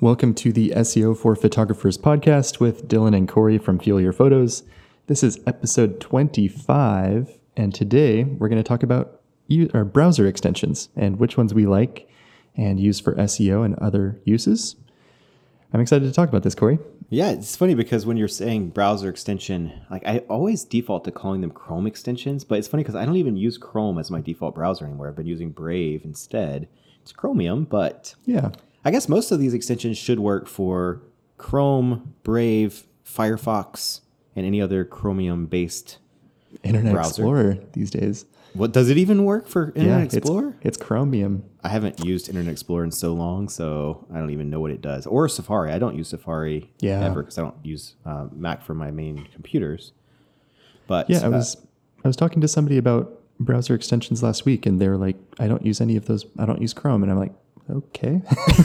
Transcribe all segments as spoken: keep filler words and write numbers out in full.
Welcome to the S E O for Photographers podcast with Dylan and Corey from Fuel Your Photos. This is episode twenty-five, and today we're going to talk about u- our browser extensions and which ones we like and use for S E O and other uses. I'm excited to talk about this, Corey. Yeah, it's funny because when you're saying browser extension, like I always default to calling them Chrome extensions, but it's funny because I don't even use Chrome as my default browser anymore. I've been using Brave instead. It's Chromium, but Yeah. I guess most of these extensions should work for Chrome, Brave, Firefox, and any other Chromium-based Internet browser. Explorer these days. What does it even work for Internet yeah, Explorer? It's, it's Chromium. I haven't used Internet Explorer in so long, so I don't even know what it does. Or Safari. I don't use Safari Yeah. ever because I don't use uh, Mac for my main computers. But Yeah, I uh, was I was talking to somebody about browser extensions last week, and they're like, I don't use any of those. I don't use Chrome. And I'm like, okay,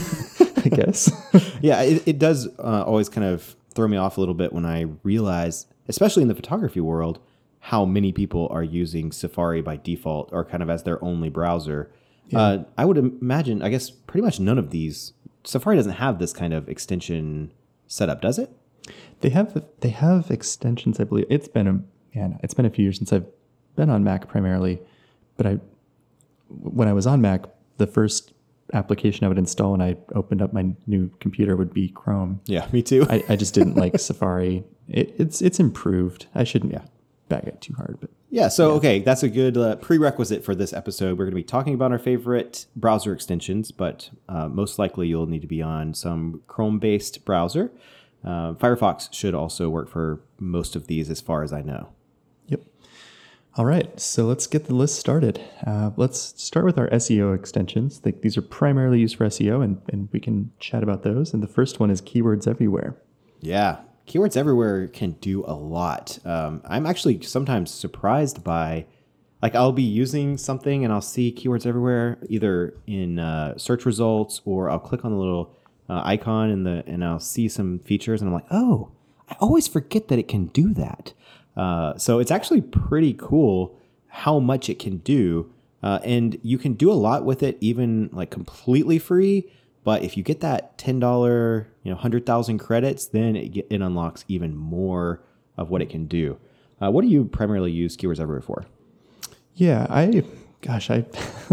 I guess. yeah, it, it does uh, always kind of throw me off a little bit when I realize, especially in the photography world, how many people are using Safari by default or kind of as their only browser. Yeah. Uh, I would imagine, I guess, pretty much none of these. Safari doesn't have this kind of extension setup, does it? They have they have extensions, I believe. It's been a man, it's been a few years since I've been on Mac primarily, but I when I was on Mac, the first application I would install when I opened up my new computer would be Chrome. Yeah, me too. I, I just didn't like Safari. It, it's it's improved. I shouldn't yeah. bag it too hard, but yeah. So yeah. okay, that's a good uh, prerequisite for this episode. We're going to be talking about our favorite browser extensions, but uh, most likely you'll need to be on some Chrome-based browser. Uh, Firefox should also work for most of these, as far as I know. Yep. All right, so let's get the list started. Uh, let's start with our S E O extensions. Like, these are primarily used for S E O, and, and we can chat about those. And the first one is Keywords Everywhere. Yeah, Keywords Everywhere can do a lot. Um, I'm actually sometimes surprised by, like, I'll be using something and I'll see Keywords Everywhere either in uh, search results, or I'll click on the little uh, icon in the and I'll see some features and I'm like, oh, I always forget that it can do that. Uh, so it's actually pretty cool how much it can do. Uh, and you can do a lot with it, even like completely free. But if you get that ten dollars, you know, one hundred thousand credits, then it, get, it unlocks even more of what it can do. Uh, what do you primarily use Keywords Everywhere for? Yeah, I, gosh, I,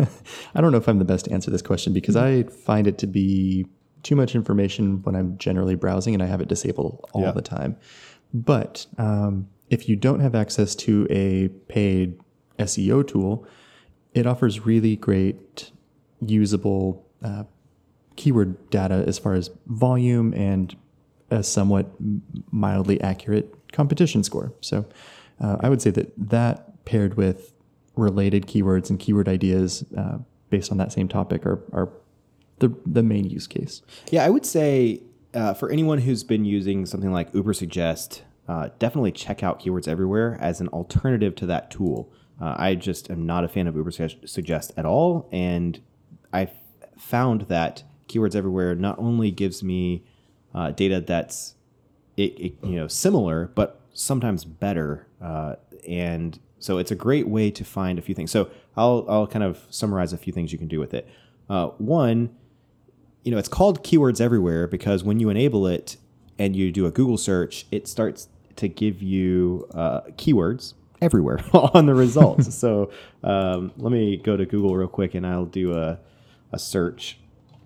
I don't know if I'm the best to answer this question because I find it to be too much information when I'm generally browsing, and I have it disabled all yeah. the time. But um, if you don't have access to a paid S E O tool, it offers really great usable uh, keyword data as far as volume and a somewhat mildly accurate competition score. So uh, I would say that that paired with related keywords and keyword ideas uh, based on that same topic are, are the the main use case. Yeah, I would say uh, for anyone who's been using something like Ubersuggest, uh, definitely check out Keywords Everywhere as an alternative to that tool. Uh, I just am not a fan of Ubersuggest at all, and I found that Keywords Everywhere not only gives me uh, data that's it, it, you know similar, but sometimes better, uh, and so it's a great way to find a few things. So I'll I'll kind of summarize a few things you can do with it. Uh, one, you know, it's called Keywords Everywhere because when you enable it and you do a Google search, it starts to give you uh, keywords everywhere on the results. So um, let me go to Google real quick and I'll do a, a search.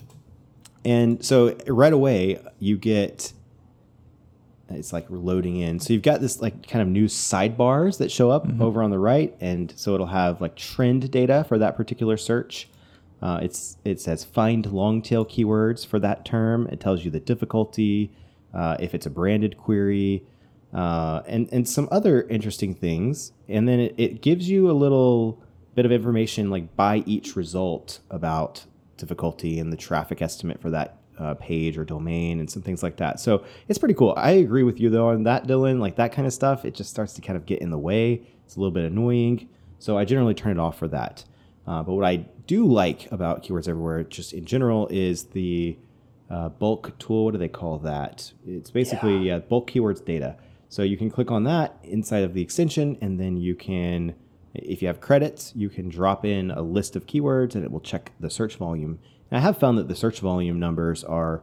And so right away you get, it's like we're loading in. So you've got this like kind of new sidebars that show up mm-hmm. over on the right. And so it'll have like trend data for that particular search. Uh, it's it says find long tail keywords for that term. It tells you the difficulty, uh, if it's a branded query, uh, and, and some other interesting things. And then it, it gives you a little bit of information like by each result about difficulty and the traffic estimate for that uh, page or domain and some things like that. So it's pretty cool. I agree with you though on that, Dylan. Like that kind of stuff, it just starts to kind of get in the way. It's a little bit annoying. So I generally turn it off for that. Uh, but what I do like about Keywords Everywhere, just in general, is the uh, bulk tool. What do they call that? It's basically yeah. uh, bulk keywords data. So you can click on that inside of the extension, and then you can, if you have credits, you can drop in a list of keywords, and it will check the search volume. And I have found that the search volume numbers are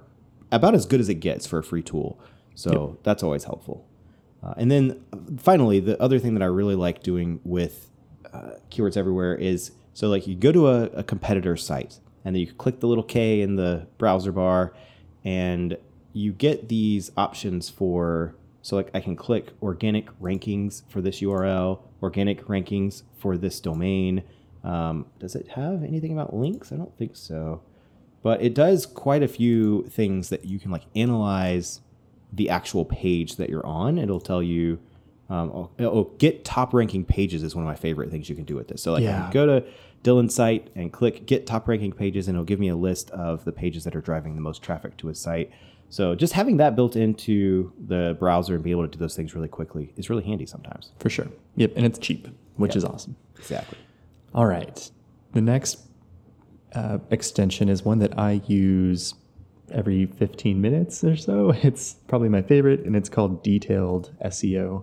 about as good as it gets for a free tool. So Yep. that's always helpful. Uh, and then uh, finally, the other thing that I really like doing with uh, Keywords Everywhere is, so like you go to a, a competitor site and then you click the little K in the browser bar and you get these options for, so like I can click organic rankings for this U R L, organic rankings for this domain. Um, does it have anything about links? I don't think so. But it does quite a few things that you can like analyze the actual page that you're on. It'll tell you, um, oh, oh, get top ranking pages is one of my favorite things you can do with this. So like Yeah. I can go to Dylan's site and click get top ranking pages, and it'll give me a list of the pages that are driving the most traffic to his site. So just having that built into the browser and be able to do those things really quickly is really handy sometimes. For sure. Yep. And it's cheap, which Yep. is awesome. Exactly. All right. The next uh, extension is one that I use every fifteen minutes or so. It's probably my favorite, and it's called Detailed S E O.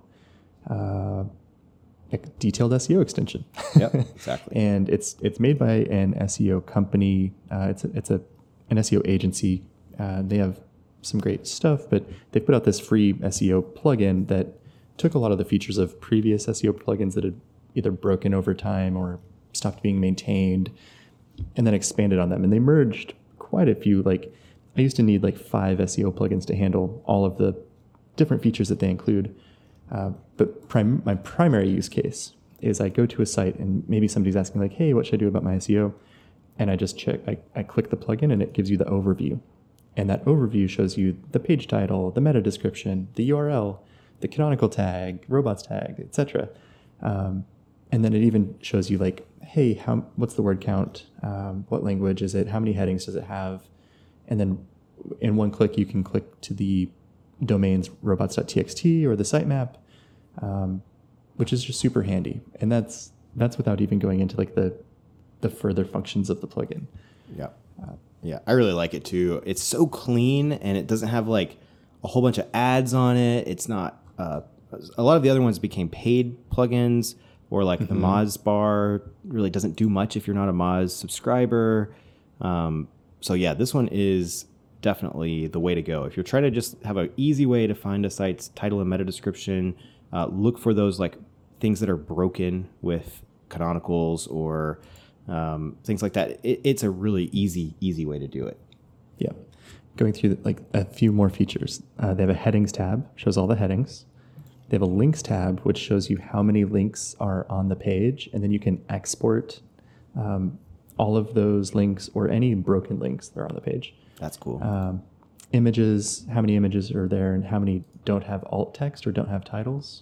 Uh, like Detailed S E O extension. Yep, exactly. And it's it's made by an S E O company. Uh, it's a, it's a an S E O agency. Uh, they have some great stuff, but they put out this free S E O plugin that took a lot of the features of previous S E O plugins that had either broken over time or stopped being maintained, and then expanded on them. And they merged quite a few. Like I used to need like five S E O plugins to handle all of the different features that they include. Uh, but prim- my primary use case is I go to a site and maybe somebody's asking like, hey, what should I do about my S E O? And I just check, I, I click the plugin and it gives you the overview. And that overview shows you the page title, the meta description, the U R L, the canonical tag, robots tag, et cetera. Um, and then it even shows you like, hey, how what's the word count? Um, what language is it? How many headings does it have? And then in one click, you can click to the domains robots.txt or the sitemap, um, which is just super handy. And that's that's without even going into like the the further functions of the plugin. Yeah. Yeah, I really like it too. It's so clean and it doesn't have like a whole bunch of ads on it. It's not, uh, a lot of the other ones became paid plugins, or like mm-hmm. the Moz bar really doesn't do much if you're not a Moz subscriber. Um, so yeah, this one is definitely the way to go. If you're trying to just have an easy way to find a site's title and meta description, uh, look for those like things that are broken with canonicals or um, things like that. It, it's a really easy, easy way to do it. Yeah. Going through like a few more features. Uh, they have a headings tab, shows all the headings. They have a links tab, which shows you how many links are on the page. And then you can export um, all of those links or any broken links that are on the page. That's cool. Um, images, how many images are there and how many don't have alt text or don't have titles.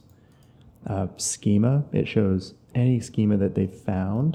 Uh, schema, it shows any schema that they've found.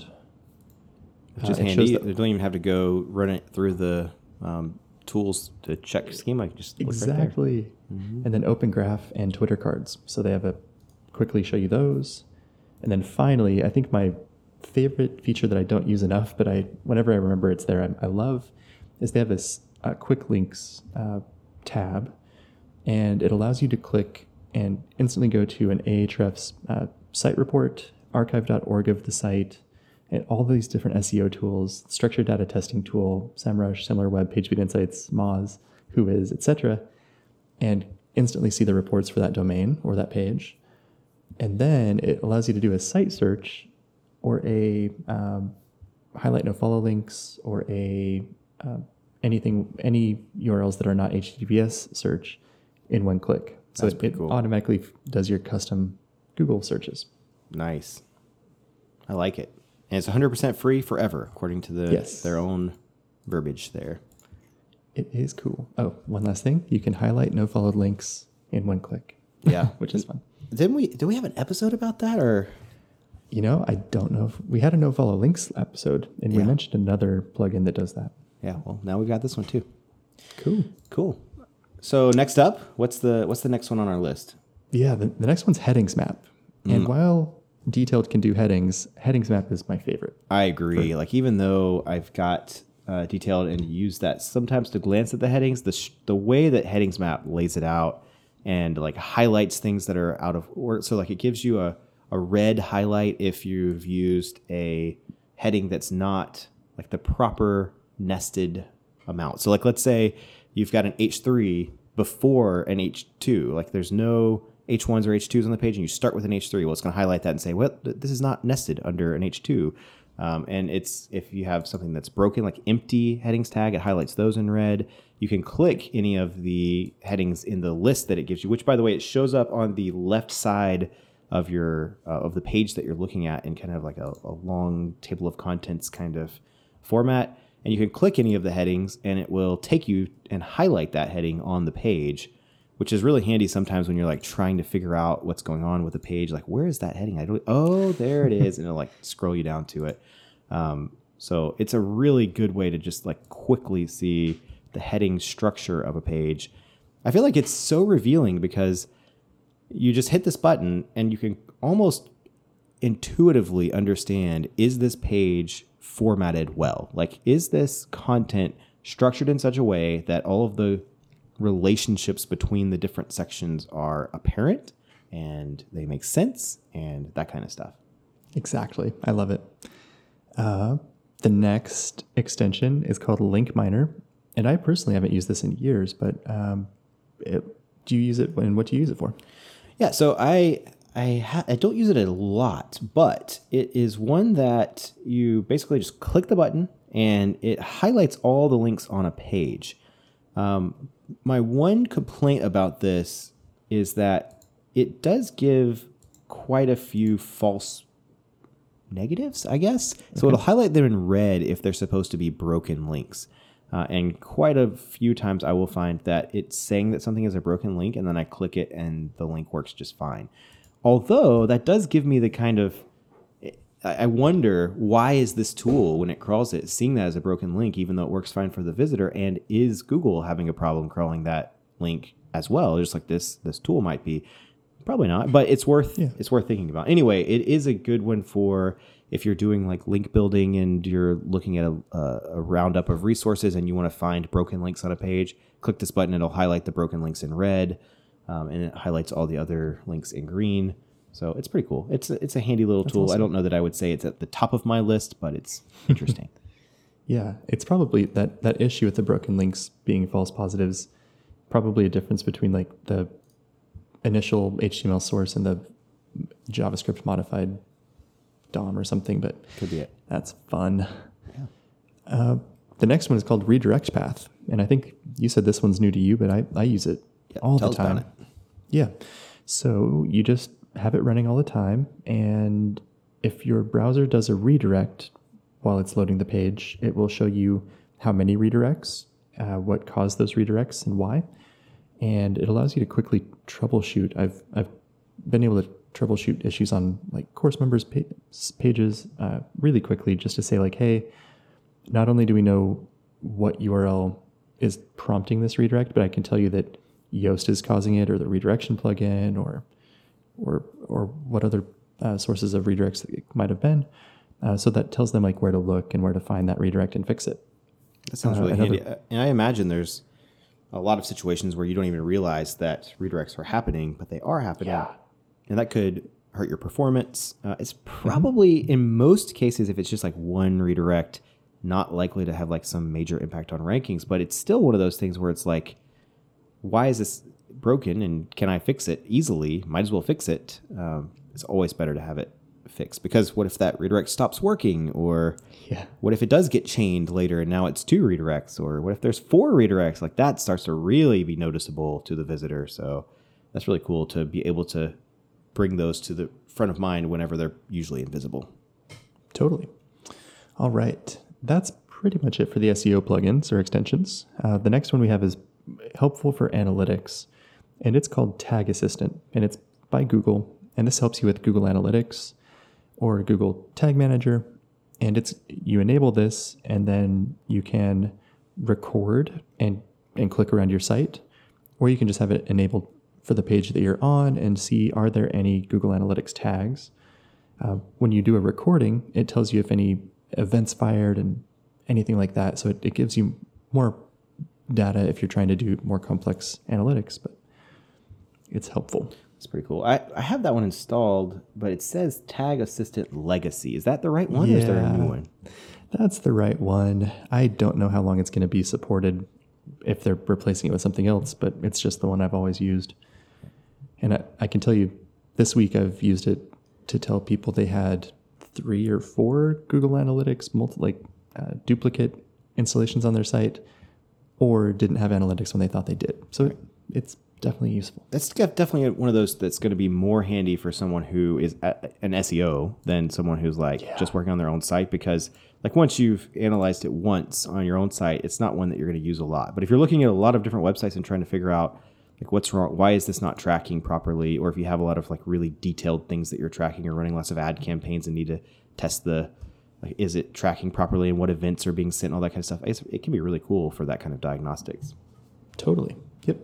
Which is uh, handy. That, they don't even have to go run it through the um, tools to check schema. You just look exactly. Right there. Mm-hmm. And then Open Graph and Twitter cards. So they have a quickly show you those. And then finally, I think my favorite feature that I don't use enough, but I whenever I remember it's there, I, I love, is they have this uh, quick links uh, tab, and it allows you to click and instantly go to an Ahrefs uh, site report, archive dot org of the site, and all these different S E O tools, structured data testing tool, SEMrush, SimilarWeb, PageSpeed Insights, Moz, Whois, et cetera, and instantly see the reports for that domain or that page. And then it allows you to do a site search or a um, highlight no follow links or a uh, anything, any U R Ls that are not H T T P S search in one click. So That's it, pretty it cool. automatically does your custom Google searches. Nice. I like it. And it's one hundred percent free forever, according to the Yes. their own verbiage there. It is cool. Oh, one last thing. You can highlight no followed links in one click. Yeah. Which is fun. Didn't we, did we have an episode about that, or? You know, I don't know if we had a no follow links episode, and we Yeah. mentioned another plugin that does that. Yeah, well, now we've got this one too. Cool. Cool. So next up, what's the what's the next one on our list? Yeah, the, the next one's Headings Map. And Mm. while Detailed can do headings, Headings Map is my favorite. I agree. Like, even though I've got uh, Detailed and use that sometimes to glance at the headings, the sh- the way that Headings Map lays it out and like highlights things that are out of order. So like it gives you a, a red highlight if you've used a heading that's not like the proper nested amount. So like, let's say you've got an H three before an H two. Like there's no H ones or H twos on the page, and you start with an H three. Well, it's going to highlight that and say, well, this is not nested under an H two. Um, and it's if you have something that's broken, like empty headings tag, it highlights those in red. You can click any of the headings in the list that it gives you, which, by the way, it shows up on the left side of your uh, of the page that you're looking at in kind of like a, a long table of contents kind of format. And you can click any of the headings, and it will take you and highlight that heading on the page, which is really handy sometimes when you're like trying to figure out what's going on with the page. Like, where is that heading? I don't. Oh, there it is, and it'll like scroll you down to it. Um, so it's a really good way to just like quickly see the heading structure of a page. I feel like it's so revealing because you just hit this button and you can almost intuitively understand, is this page formatted well? Like, is this content structured in such a way that all of the relationships between the different sections are apparent and they make sense and that kind of stuff? Exactly. I love it. Uh, the next extension is called Link Miner. And I personally haven't used this in years, but um, it, do you use it and what do you use it for? Yeah, so I I, ha- I don't use it a lot, but it is one that you basically just click the button and it highlights all the links on a page. Um, my one complaint about this is that it does give quite a few false negatives, I guess. So okay. It'll highlight them in red if they're supposed to be broken links. Uh, and quite a few times I will find that it's saying that something is a broken link, and then I click it and the link works just fine. Although that does give me the kind of, I wonder, why is this tool, when it crawls it, seeing that as a broken link, even though it works fine for the visitor? And is Google having a problem crawling that link as well? Just like this this tool might be. Probably not, but it's worth yeah. it's worth thinking about. Anyway, it is a good one for if you're doing like link building and you're looking at a, a, a roundup of resources and you want to find broken links on a page. Click this button; it'll highlight the broken links in red, um, and it highlights all the other links in green. So it's pretty cool. It's a, it's a handy little That's tool. Awesome. I don't know that I would say it's at the top of my list, but it's interesting. Yeah, it's probably that that issue with the broken links being false positives. Probably a difference between like the initial H T M L source and the JavaScript modified D O M or something, but could be it. That's fun. Yeah. Uh, the next one is called Redirect Path, and I think you said this one's new to you, but I, I use it yeah, all the time. Yeah. So you just have it running all the time, and if your browser does a redirect while it's loading the page, it will show you how many redirects, uh, what caused those redirects, and why. And it allows you to quickly troubleshoot. I've I've been able to troubleshoot issues on like course members pa- pages uh, really quickly, just to say like, hey, not only do we know what U R L is prompting this redirect, but I can tell you that Yoast is causing it, or the redirection plugin, or or or what other uh, sources of redirects it might have been. Uh, so that tells them like where to look and where to find that redirect and fix it. That sounds uh, really another, handy. And I imagine there's a lot of situations where you don't even realize that redirects are happening, but they are happening. Yeah. And that could hurt your performance. Uh, it's probably, mm-hmm. in most cases, if it's just like one redirect, not likely to have like some major impact on rankings, but it's still one of those things where it's like, why is this broken and can I fix it easily? Might as well fix it. Um, it's always better to have it fixed, because what if that redirect stops working, or yeah. what if it does get chained later and now it's two redirects, or what if there's four redirects? Like that starts to really be noticeable to the visitor. So that's really cool to be able to bring those to the front of mind whenever they're usually invisible. Totally. All right. That's pretty much it for the S E O plugins or extensions. Uh, the next one we have is helpful for analytics, and it's called Tag Assistant, and it's by Google. And this helps you with Google Analytics or Google Tag Manager. And it's you enable this, and then you can record and, and click around your site, or you can just have it enabled for the page that you're on and see, are there any Google Analytics tags? Uh, when you do a recording, it tells you if any events fired and anything like that. So it, it gives you more data if you're trying to do more complex analytics, but it's helpful. It's pretty cool. I, I have that one installed, but it says Tag Assistant Legacy. Is that the right one, yeah, or is there a new one? That's the right one. I don't know how long it's going to be supported. if they're replacing it with something else, but it's just the one I've always used. And I, I can tell you this week I've used it to tell people they had three or four Google Analytics multi, like uh, duplicate installations on their site, or didn't have analytics when they thought they did. So right. It's definitely useful. That's definitely one of those that's going to be more handy for someone who is an S E O than someone who's like yeah. just working on their own site, because like once you've analyzed it once on your own site, it's not one that you're going to use a lot. But if you're looking at a lot of different websites and trying to figure out like what's wrong, why is this not tracking properly, or if you have a lot of like really detailed things that you're tracking or running lots of ad campaigns and need to test the, like, is it tracking properly and what events are being sent, all that kind of stuff. It's, it can be really cool for that kind of diagnostics. Totally. Yep.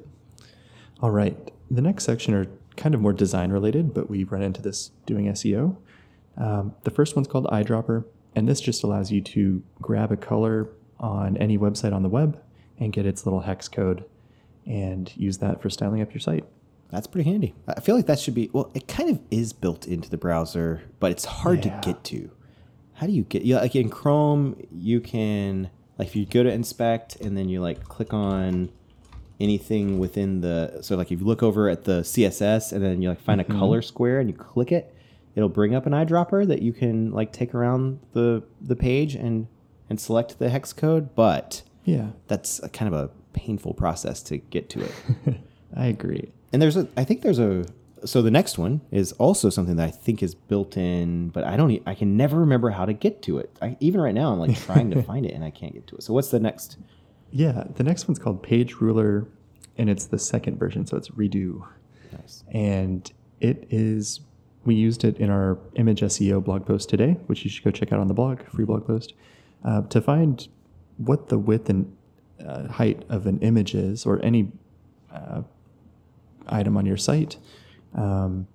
All right. The next section are kind of more design related, but we run into this doing S E O. Um, the first one's called Eyedropper, and this just allows you to grab a color on any website on the web and get its little hex code and use that for styling up your site. That's pretty handy. I feel like that should be, well, it kind of is built into the browser, but it's hard yeah. to get to. How do you get, yeah, like in Chrome, you can, like if you go to inspect and then you like click on anything within the, so like if you look over at the C S S and then you like find mm-hmm. a color square and you click it, it'll bring up an eyedropper that you can like take around the the page and and select the hex code. But yeah, that's a kind of a painful process to get to it. I agree. And there's a, I think there's a, so the next one is also something that I think is built in, but I don't, e- I can never remember how to get to it. I, even right now, I'm like trying to find it and I can't get to it. So what's the next? Yeah, the next one's called Page Ruler, and it's the second version, so it's Redo. Nice. And it is, we used it in our image S E O blog post today, which you should go check out on the blog, free blog post, uh, to find what the width and uh, height of an image is, or any uh, item on your site. Um,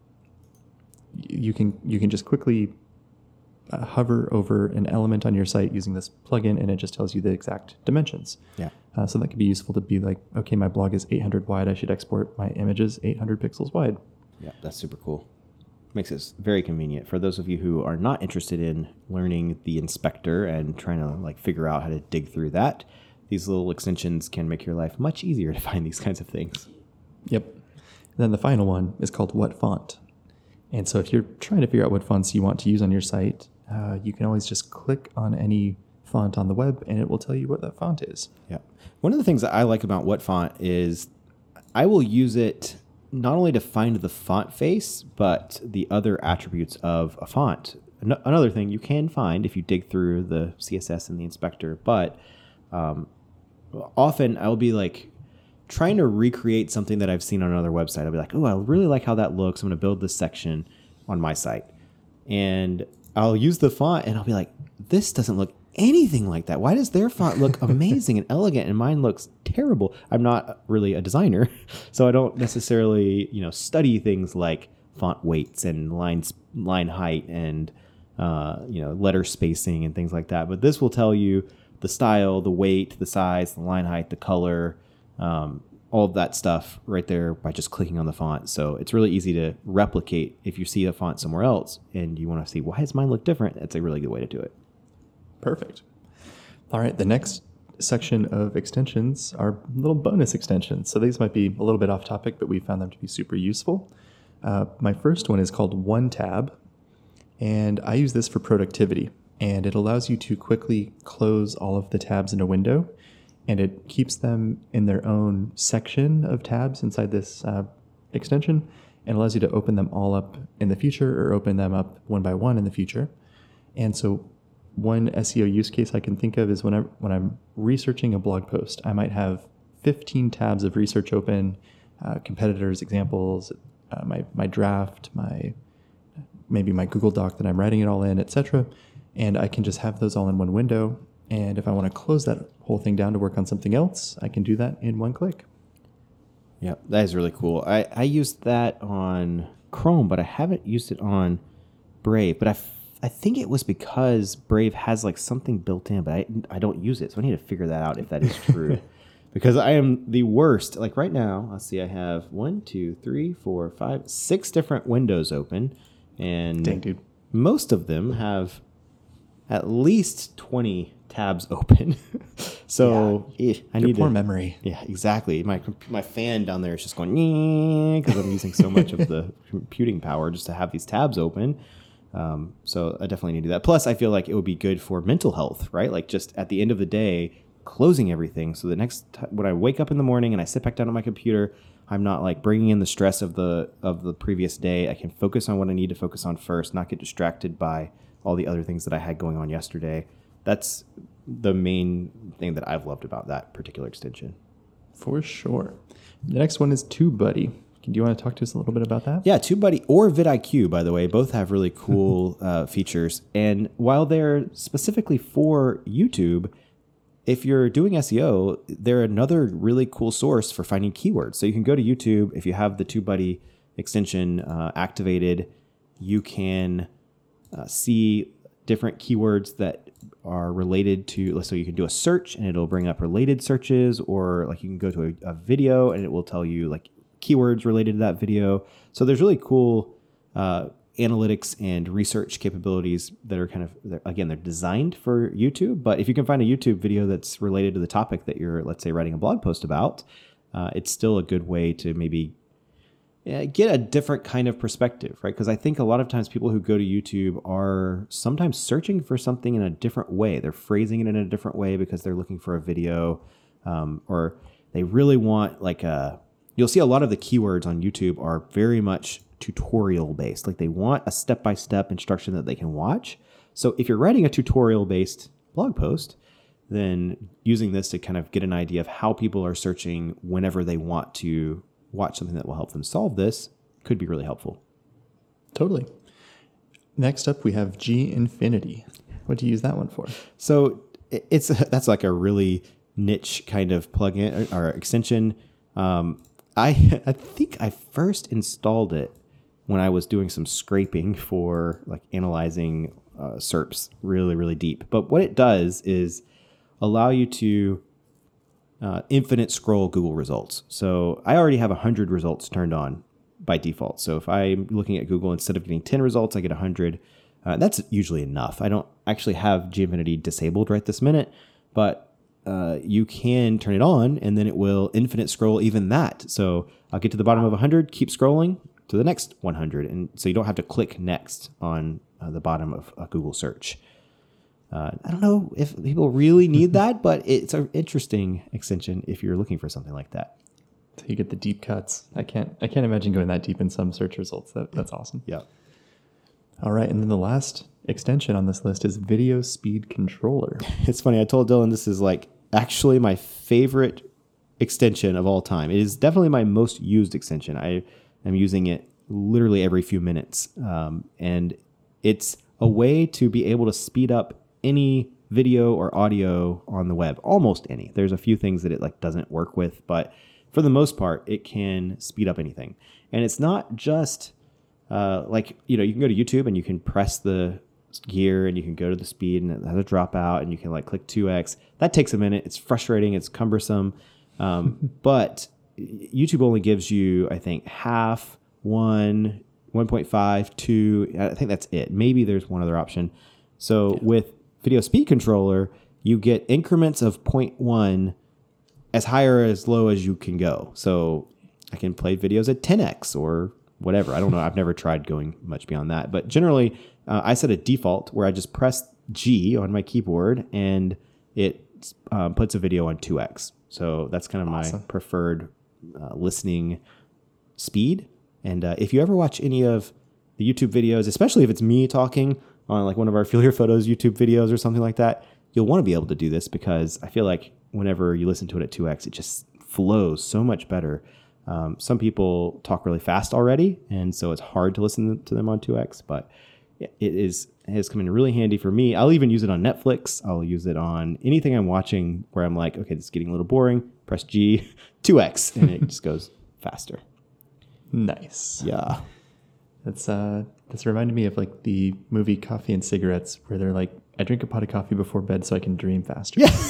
you can you can just quickly uh, hover over an element on your site using this plugin, and it just tells you the exact dimensions. Yeah. Uh, so that could be useful to be like, okay, my blog is eight hundred wide. I should export my images eight hundred pixels wide. Yeah, that's super cool. Makes it very convenient for those of you who are not interested in learning the inspector and trying to like figure out how to dig through that. These little extensions can make your life much easier to find these kinds of things. Yep. And then the final one is called What Font. And so if you're trying to figure out what fonts you want to use on your site, uh, you can always just click on any font on the web and it will tell you what that font is. Yeah. One of the things that I like about What Font is I will use it not only to find the font face, but the other attributes of a font. An- another thing you can find if you dig through the C S S and the inspector, but um, often I'll be like trying to recreate something that I've seen on another website. I'll be like, oh, I really like how that looks. I'm going to build this section on my site. And I'll use the font and I'll be like, this doesn't look anything like that. Why does their font look amazing and elegant and mine looks terrible? I'm not really a designer, so I don't necessarily, you know, study things like font weights and line, line height and, uh, you know, letter spacing and things like that. But this will tell you the style, the weight, the size, the line height, the color, um, all of that stuff right there by just clicking on the font. So it's really easy to replicate if you see a font somewhere else and you want to see, why does mine look different? That's a really good way to do it. Perfect. All right, the next section of extensions are little bonus extensions. So these might be a little bit off topic, but we found them to be super useful. Uh, my first one is called One Tab, and I use this for productivity. And it allows you to quickly close all of the tabs in a window, and it keeps them in their own section of tabs inside this uh, extension, and allows you to open them all up in the future or open them up one by one in the future. And so one S E O use case I can think of is when I'm, when I'm researching a blog post, I might have fifteen tabs of research open, uh, competitors, examples, uh, my, my draft, my maybe my Google Doc that I'm writing it all in, et cetera. And I can just have those all in one window. And if I want to close that whole thing down to work on something else, I can do that in one click. Yeah, that is really cool. I, I used that on Chrome, but I haven't used it on Brave. But I, f- I think it was because Brave has like something built in, but I, I don't use it. So I need to figure that out if that is true. Because I am the worst. Like right now, let's see, I have one, two, three, four, five, six different windows open. And Dang, dude. Most of them have at least twenty tabs open. so yeah. eh, I Your need poor to, memory. Yeah, exactly. My my fan down there is just going because I'm using so much of the computing power just to have these tabs open. Um, so I definitely need to do that. Plus, I feel like it would be good for mental health, right? Like just at the end of the day, closing everything. So the next time when I wake up in the morning and I sit back down on my computer, I'm not like bringing in the stress of the of the previous day. I can focus on what I need to focus on first, not get distracted by all the other things that I had going on yesterday. That's the main thing that I've loved about that particular extension. For sure. The next one is TubeBuddy. Do you want to talk to us a little bit about that? Yeah, TubeBuddy or vidIQ, by the way, both have really cool uh, features. And while they're specifically for YouTube, if you're doing S E O, they're another really cool source for finding keywords. So you can go to YouTube. If you have the TubeBuddy extension uh, activated, you can uh, see different keywords that are related to, so you can do a search and it'll bring up related searches, or like you can go to a, a video and it will tell you like keywords related to that video. So there's really cool uh, analytics and research capabilities that are kind of, they're, again, they're designed for YouTube. But if you can find a YouTube video that's related to the topic that you're, let's say, writing a blog post about, uh, it's still a good way to maybe yeah, get a different kind of perspective, right? Because I think a lot of times people who go to YouTube are sometimes searching for something in a different way. They're phrasing it in a different way because they're looking for a video, um, or they really want like a, you'll see a lot of the keywords on YouTube are very much tutorial based. Like they want a step-by-step instruction that they can watch. So if you're writing a tutorial based blog post, then using this to kind of get an idea of how people are searching whenever they want to watch something that will help them solve this could be really helpful. Totally. Next up, we have G Infinity. What do you use that one for? So it's that's like a really niche kind of plugin or extension. Um, I I think I first installed it when I was doing some scraping for like analyzing uh, S E R Ps really, really deep. But what it does is allow you to uh, infinite scroll Google results. So I already have one hundred results turned on by default. So if I'm looking at Google, instead of getting ten results, I get one hundred. Uh, that's usually enough. I don't actually have G Infinity disabled right this minute, but Uh, you can turn it on and then it will infinite scroll even that. So I'll get to the bottom of one hundred, keep scrolling to the next one hundred. And so you don't have to click next on uh, the bottom of a Google search. Uh, I don't know if people really need that, but it's an interesting extension if you're looking for something like that. So you get the deep cuts. I can't I can't imagine going that deep in some search results. That, that's awesome. Yeah. All right. And then the last extension on this list is Video Speed Controller. It's funny. I told Dylan this is like actually my favorite extension of all time. It is definitely my most used extension. I am using it literally every few minutes. Um, and it's a way to be able to speed up any video or audio on the web, almost any. There's a few things that it like doesn't work with, but for the most part, it can speed up anything. And it's not just uh, like, you know, you can go to YouTube and you can press the gear and you can go to the speed and it has a dropout and you can like click two X. That takes a minute. It's frustrating. It's cumbersome. Um, but YouTube only gives you, I think, half, one, one point five, two. I think that's it. Maybe there's one other option. So yeah. With Video Speed Controller, you get increments of zero point one as high or as low as you can go. So I can play videos at ten X or whatever. I don't know. I've never tried going much beyond that. But generally, uh, I set a default where I just press G on my keyboard and it um, puts a video on two X. So that's kind of awesome. My preferred uh, listening speed. And uh, if you ever watch any of the YouTube videos, especially if it's me talking on like one of our Feel Your Photos YouTube videos or something like that, you'll want to be able to do this because I feel like whenever you listen to it at two X, it just flows so much better. Um, some people talk really fast already, and so it's hard to listen to them on two X, but it is it has come in really handy for me. I'll even use it on Netflix. I'll use it on anything I'm watching where I'm like, okay, this is getting a little boring. Press G, two X, and it just goes faster. Nice. Yeah. That's uh that's reminded me of like the movie Coffee and Cigarettes where they're like, I drink a pot of coffee before bed so I can dream faster. Yeah.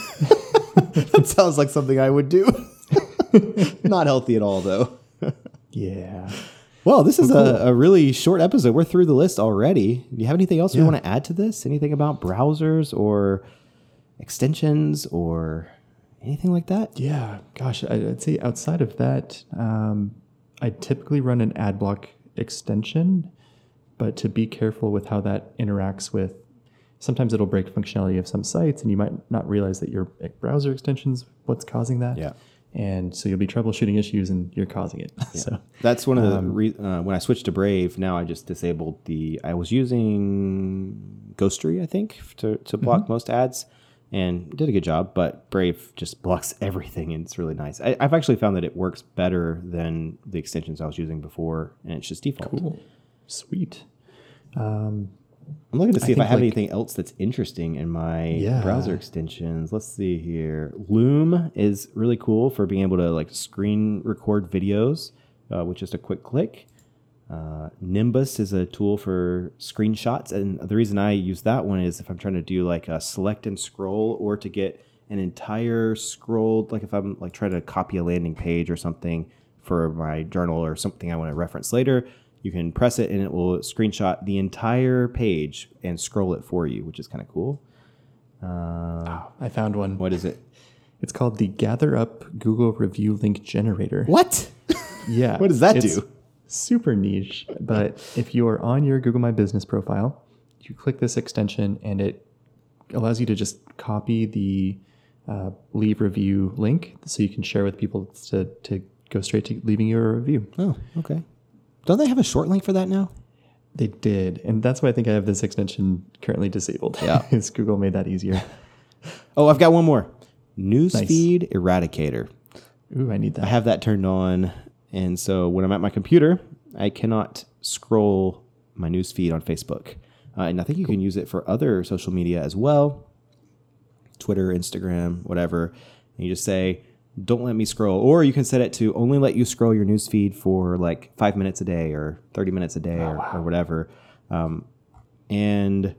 That sounds like something I would do. Not healthy at all, though. Yeah. Well, this is cool. a, a really short episode. We're through the list already. Do you have anything else yeah. you want to add to this? Anything about browsers or extensions or anything like that? Yeah, gosh, I- I'd say outside of that, um, I typically run an ad block extension, but to be careful with how that interacts with, sometimes it'll break functionality of some sites and you might not realize that your browser extension's what's causing that. Yeah. And so you'll be troubleshooting issues and you're causing it. Yeah. So that's one of the, um, re- uh, when I switched to Brave, now I just disabled the, I was using Ghostery, I think, to, to block mm-hmm. most ads and did a good job, but Brave just blocks everything and it's really nice. I, I've actually found that it works better than the extensions I was using before and it's just default. Cool. Sweet. Um, I'm looking to see I if I have like, anything else that's interesting in my yeah. browser extensions. Let's see here. Loom is really cool for being able to like screen record videos uh, with just a quick click. Uh, Nimbus is a tool for screenshots. And the reason I use that one is if I'm trying to do like a select and scroll or to get an entire scrolled, like if I'm like trying to copy a landing page or something for my journal or something I want to reference later. You can press it and it will screenshot the entire page and scroll it for you, which is kind of cool. Uh, oh, I found one. What is it? It's called the Gather Up Google Review Link Generator. What? Yeah. What does that do? Super niche, but if you are on your Google My Business profile, you click this extension and it allows you to just copy the uh, leave review link so you can share with people to, to go straight to leaving your review. Oh, okay. Don't they have a short link for that now? They did. And that's why I think I have this extension currently disabled. Yeah. Because Google made that easier. Oh, I've got one more. Newsfeed nice. Eradicator. Ooh, I need that. I have that turned on. And so when I'm at my computer, I cannot scroll my newsfeed on Facebook. Uh, and I think you cool. can use it for other social media as well. Twitter, Instagram, whatever. And you just say, don't let me scroll. Or you can set it to only let you scroll your newsfeed for like five minutes a day or thirty minutes a day oh, or, wow. or whatever. Um, and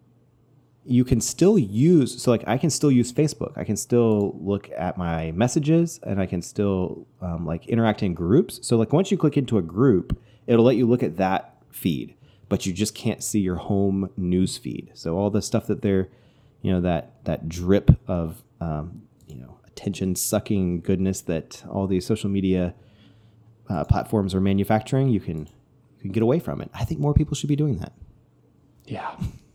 you can still use, so like I can still use Facebook. I can still look at my messages and I can still um, like interact in groups. So like once you click into a group, it'll let you look at that feed, but you just can't see your home news feed. So all the stuff that they're, you know, that, that drip of, um, you know, attention-sucking goodness that all these social media uh, platforms are manufacturing, you can you can get away from it. I think more people should be doing that. Yeah,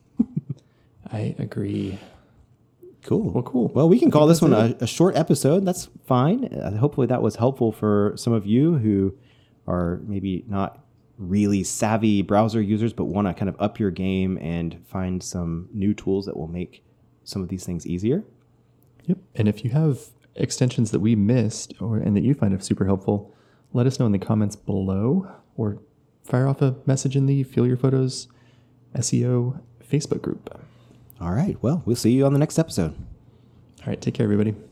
I agree. Cool. Well, cool. Well, we can call this one a, a short episode. That's fine. Uh, hopefully that was helpful for some of you who are maybe not really savvy browser users, but want to kind of up your game and find some new tools that will make some of these things easier. Yep. And if you have extensions that we missed or and that you find are super helpful, let us know in the comments below or fire off a message in the Feel Your Photos S E O Facebook group. All right. Well, we'll see you on the next episode. All right. Take care, everybody.